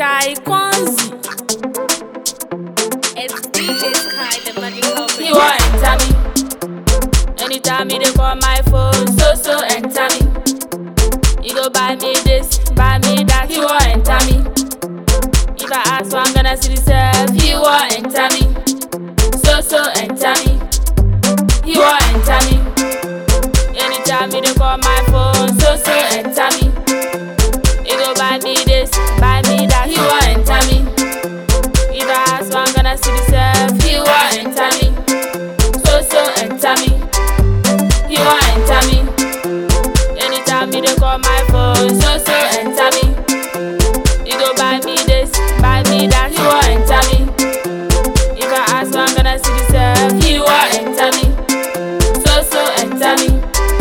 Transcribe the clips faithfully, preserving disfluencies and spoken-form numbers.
Shy Konzi. It's D J Sky, the magical He want enter me. Anytime he dey call my phone, so so enter me. He go buy me this, buy me that. He want enter me. If I ask for, I'm gonna see the self. He want enter me. So so enter me. He want enter me. Anytime he dey call my phone, so so enter me. He go buy me this, buy me that. He want enter me. If I ask for, I'm gonna see the self. He want enter me. So so enter me. He want enter me. Anytime he dey call my phone, so so enter me. He go buy me this, buy me that. He want enter me. If I ask for, I'm gonna see the self. He want enter me. So so enter me.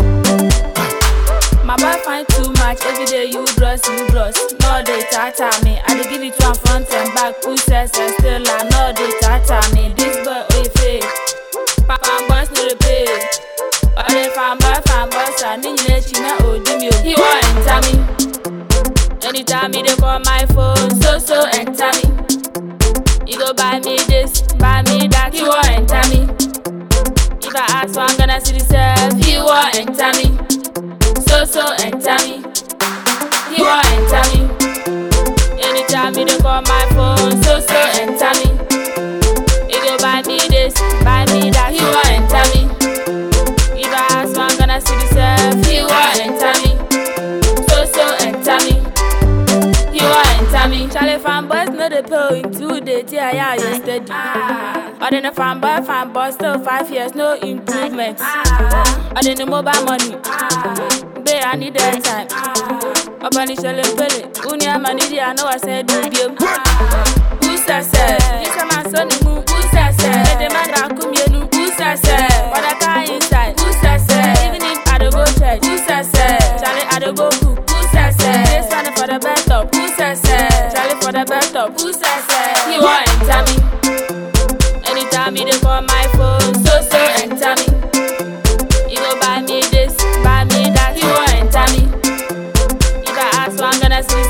My boy find too much, every day you bros, you bros. No they tata me, I dey give it one front and back. Who says I still I know they tata me. This boy we fake, papa boys no dey pay. But if I'm boy, fan boys, I need you let you know oh me. He want enter me. Anytime he dey call my phone, so so enter me. He go buy me this, buy me that. He want enter me. If I ask for, I'm gonna see the self. He want enter me. So so enter me. He want enter me. Anytime he dey call my phone, so so enter me. He go buy me this, buy me that. He want enter me. If I ask for, I'm gonna see the self. He want enter me. So so enter me. He want enter me. Charlie fanboys know the pay in two days. Yeah yeah you steady. But then the fanboy fanboy still five years no improvement. But then the mobile money. Babe, I need that time. Up on the shell and pele. Unia manidi, I know I said do you. Who's that said? This is my son who who's that said? The man that come here, who's that said? But I can't inside. Who's that said? Even if I don't go church, who's that said? Charlie, I don't go cook. Who's that said? This one for the best up. Who's that said? Charlie for the best up. Who's that said? He want enter me. Anytime he dey call my phone, so so enter me. He go buy me this, buy me that. He want enter me. If I ask for, I'm gonna see